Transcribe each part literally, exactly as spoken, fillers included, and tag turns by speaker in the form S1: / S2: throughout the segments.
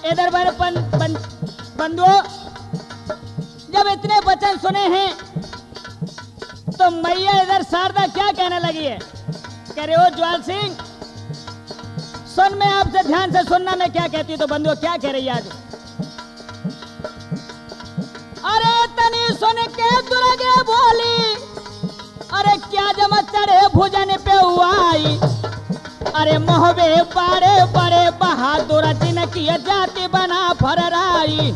S1: इधर मेरे बंधुओं, जब इतने वचन सुने हैं तो मैया इधर शारदा क्या कहने लगी है? कह रहे हो ज्वाल सिंह, सुन, मैं आपसे ध्यान से सुनना मैं क्या कहती हूँ। तो बंधुओं क्या कह रही है आज? अरे तनी सुन के दुर्गे बोली, अरे क्या जमा चढ़े भुजन पे हुआई, अरे मोहबे बड़े बड़े बहादुर जिनकी जाति बना फरराई।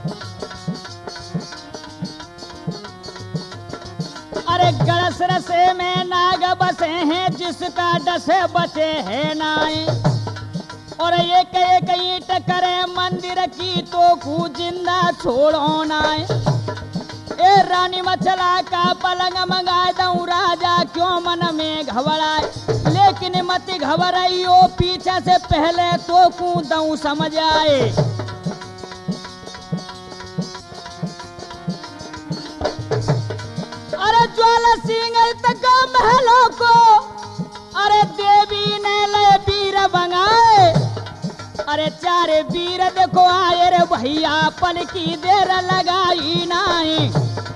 S1: अरे गड़स रसे में नाग बसे हैं जिसका डसे बचे है नाई, और एक एक ईंट करे मंदिर की तो कु जिंदा छोड़ो नाई। ए रानी मछला का पलंग मंगाए दऊं राजा क्यों मन में घबराए, लेकिन मत घबराइयो पीछे से पहले तो कु दऊं समझ आए। अरे ज्वाला सिंह तक महलों को अरे देवी ने ले वीर बंगाए, अरे चारे वीर देखो आए रे भैया पल की देर लगाई नाई।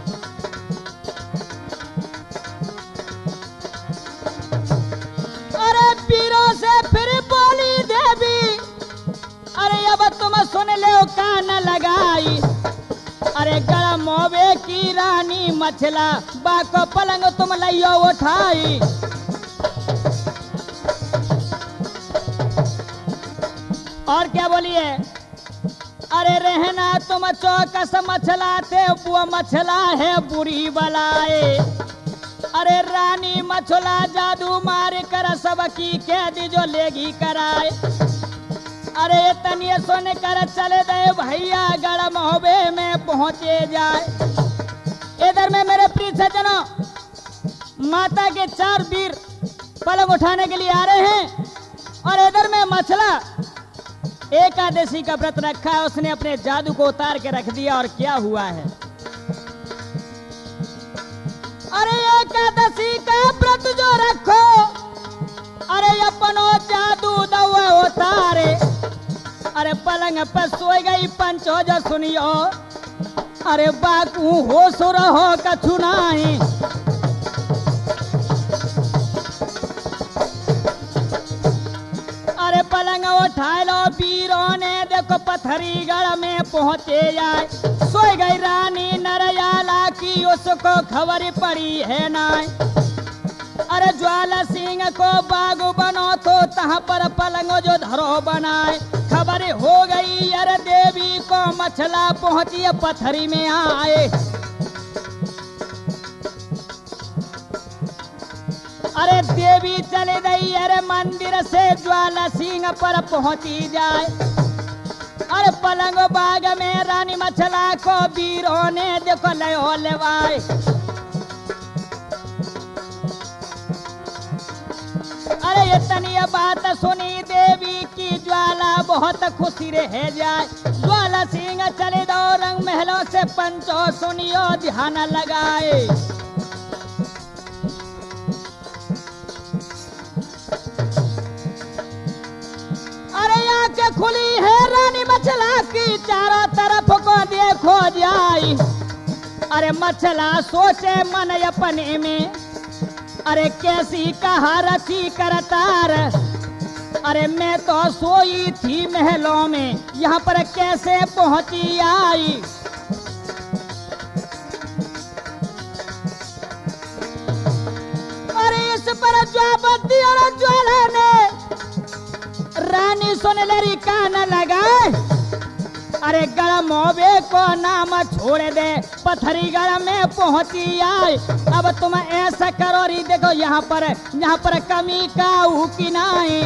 S1: अरे वीरों से फिर बोली देवी, अरे अब तुम सुन ले कान लगाई, अरे गड़ा मोबे की रानी मछला बाको पलंग तुम लियो उठाई। और क्या बोलिए? अरे रहना तुम चौकस मछला थे वो मछला है बुरी बलाए, अरे रानी मछला जादू मार कर सबकी कैद जो लेगी कराए। अरे तनिए सुन कर चले दे भैया गड़ मोहबे में पहुंचे जाए। इधर में मेरे प्रिय सज्जनों, माता के चार वीर पलंग उठाने के लिए आ रहे हैं, और इधर में मछला एकादशी का व्रत रखा है, उसने अपने जादू को उतार के रख दिया। और क्या हुआ है? अरे एकादशी का व्रत जो रखो, अरे अपनो जादू दवा उतारे, अरे पलंग पर सोई गई पंचो जो सुनियो, अरे बाकू हो सुर हो कछु नाही। अरे पलंग उठा लो वीरों ने देखो पथरी गढ़ में पहुंचे जाए। सोई गई रानी नरयाला की उसको खबर पड़ी है नाय। अरे ज्वाला सिंह को बागु बनो तो तहाँ पर पलंग जो धरो बनाए। खबर हो गई अरे देवी को मछला पहुंची पथरी में आए। अरे देवी चले गई अरे मंदिर से ज्वाला सिंह पर पहुंची जाए। अरे पलंग बाग में रानी मछला को वीरों ने देखो लयो लेवाए। अरे इतनी बात सुनी देवी की ज्वाला बहुत खुशी रह जाए। ज्वाला सिंह चले दो रंग महलों से पंचो सुनियो ध्यान लगाए। आंखें खुली है रानी मछला की चारों तरफ को देखो जाई। अरे मछला सोचे मन अपने में अरे कैसी कहा रची करतार। अरे मैं तो सोई थी महलों में यहाँ पर कैसे पहुंची आई। अरे इस पर जवाब दिया ज्वाला ने रानी सुन लरी कान लगाए। अरे गढ़ मोबे को नाम छोड़ दे पथरी गढ़ में पहुंची आए। अब तुम ऐसा करो री देखो यहाँ पर यहाँ पर कमी का की नहीं।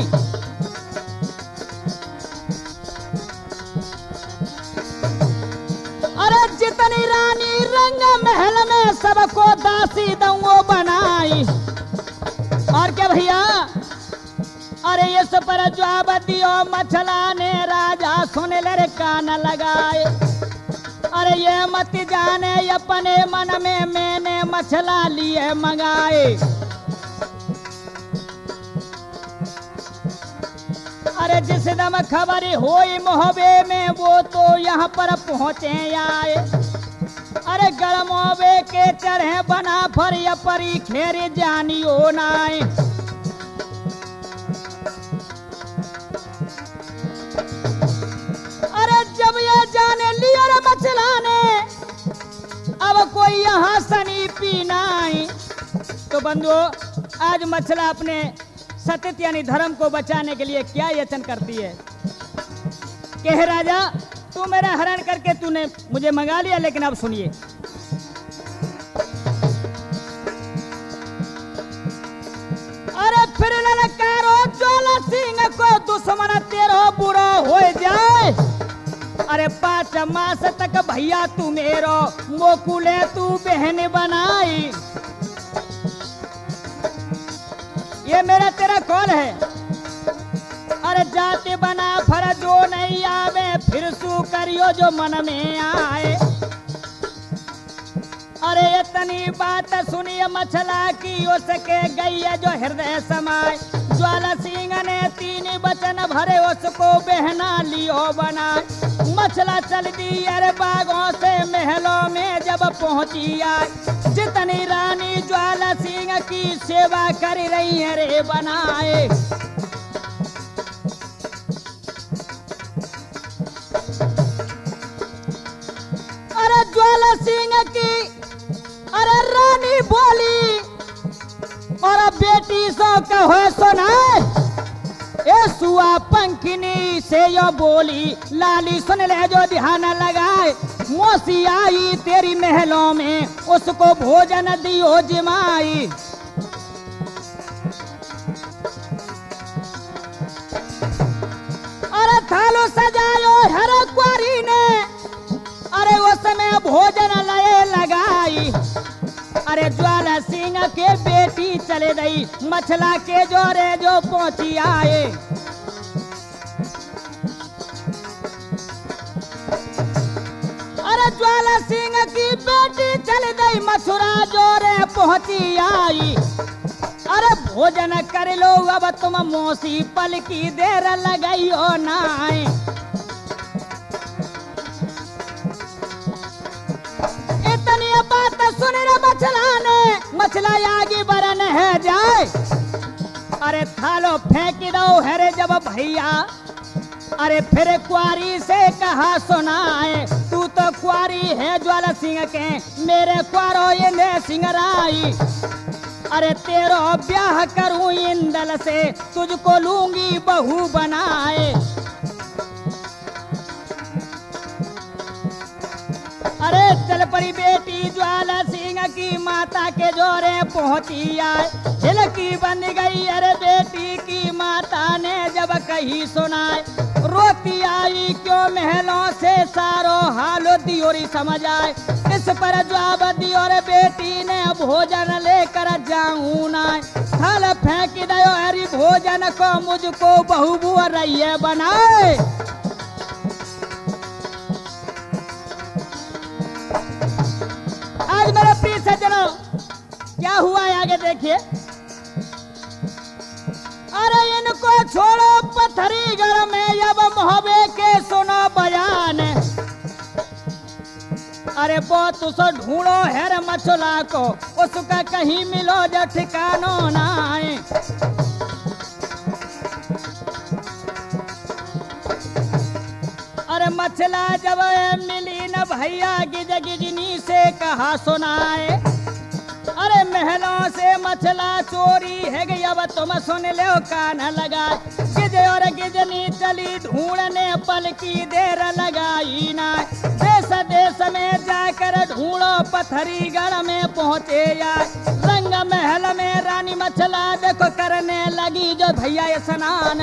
S1: अरे जितनी रानी रंग महल में सबको दासी दऊं बनाई। और क्या भैया? अरे इस पर जवाब दियो मछला ने राजा सुन ले कान लगाए। अरे ये मत जाने अपने मन में मैंने मछला लिए मंगाए। अरे अरे जिस दम खबर होई मोहबे में वो तो यहाँ पर पहुँचे आए। अरे गरमोबे के चढ़े बना फर या परी खेरी जानियो नाई। अरे जब ये जाने लिया रे मछला ने अब कोई यहाँ सनी पीनाई। तो बंधुओं आज मछला अपने सत्य यानी धर्म को बचाने के लिए क्या यत्न करती है कि हे राजा तू मेरा हरण करके तूने मुझे मंगा लिया, लेकिन अब सुनिए। अरे फिर ललकारो ज्वाला सिंह को दुश्मन तेरो बुरा हो जाए। अरे पांच मास तक भैया तू मेरो मोकुले तू बहन बनाई। ये मेरा तेरा कौन है। अरे जाति बना फर जो नहीं आवे फिर सू करियो जो मन में आए। अरे इतनी बात सुनिए मछला की उसके गई है जो हृदय समाए। ज्वाला सिंह ने तीन वचन भरे उसको बहना लियो बनाए। मछला चल दी अरे बागों से महलों में जब पहुंची आए। जितनी रानी ज्वाला सिंह की सेवा कर रही है रे बनाए। अरे ज्वाला सिंह की अरे रानी बोली और बेटी सो कहो सुनाए। ए सुआ पंखिनी से यो बोली लाली सुन ले जो ध्यान लगाए। मौसी आई तेरी महलों में उसको भोजन दियो जिमाई। अरे थालो सजायो हर क्वारी ने अरे उसमें भोजन लए लगाई। अरे ज्वाला सिंह के बेटी चले गई मछला के जोरे जो पहुंची आए। अरे ज्वाला सिंह की बेटी चली गई मछुरा जोरे पहुंची आई। अरे भोजन कर लो अब तुम मौसी पल की देर लगाई हो नाई। इतनी बात सुन रे मछला ने मछला आगे बरन है जाए। अरे थालो फेंक दो है जब भैया अरे फिर क्वारी से कहा सुनाए। तू तो क्वारी है ज्वाला सिंह के मेरे क्वारो ये सिंगराई। अरे तेरो ब्याह करूं इंदल से तुझको लूंगी बहू बनाए। अरे चल पड़ी बेटी ज्वाला सिंह की माता के जोरे पहुंची आए। हिलकी बन गई अरे बेटी की माता ने जब कही सुनाए। रोती आई क्यों महलों से सारो हाल दियोरी समझ आए। इस पर जवाब दियो रे बेटी ने भोजन लेकर जाऊं ना। थाल फेंक दयो हरी भोजन को मुझको बहू बुआ रही है बनाए। आज मेरे प्रिय सज्जनों क्या हुआ है आगे देखिए। अरे इनको छोड़ो पत्थरी घर में अब मोहबे के सुनो बयान। अरे बहुत उसो ढूंढो है मछला को उसका कहीं मिलो जो ठिकानो ना आए। अरे मछला जब मिली न भैया गिज गिजनी से कहा सुनाए। अरे महलों से मछला चोरी है गई अब तुम सुन लो कान लगाए। गिज और गिजनी चली ढूंढने पल की देर लगाई ना। देश देश में जाकर ढूंढो पत्थरी गढ़ में पहुंचे आए। रंग महल में रानी मछला देखो करने लगी जो भैया स्नान।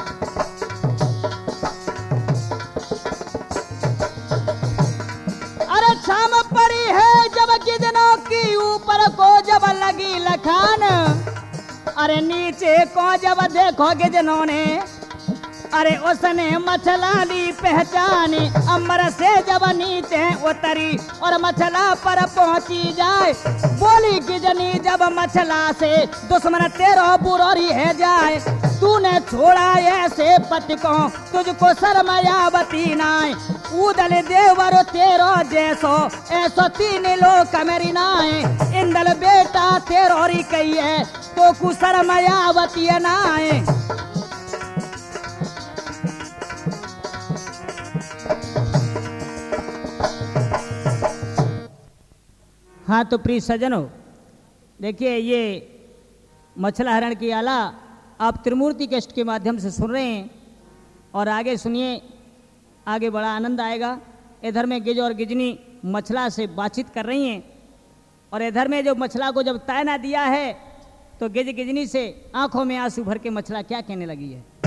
S1: अरे शाम पड़ी है जब गिजनों की ऊपर को जब लगी लखान। अरे नीचे को जब देखो गिजनों ने अरे उसने मछला ली पहचानी, अमर से जब नीचे उतरी और मछला पर पहुंची जाए, बोली गिजनी जब मछला से दुश्मन तेरो बुरारी है जाए, तूने छोड़ा ऐसे पति को तुझको शर्मयावती नाय, उदल देवर तेरो जैसो ऐसो तीन लोक मेरी नाय, इंदल बेटा तेरो री कही है तो कुशर्मयावती नाय। हाँ तो प्रिय सज्जनों, देखिए ये मछला हरण की आला आप त्रिमूर्ति कष्ट के माध्यम से सुन रहे हैं और आगे सुनिए, आगे बड़ा आनंद आएगा। इधर में गिज और गिजनी मछला से बातचीत कर रही हैं और इधर में जो मछला को जब तायना दिया है तो गिज गिजनी से आंखों में आंसू भर के मछला क्या कहने लगी है।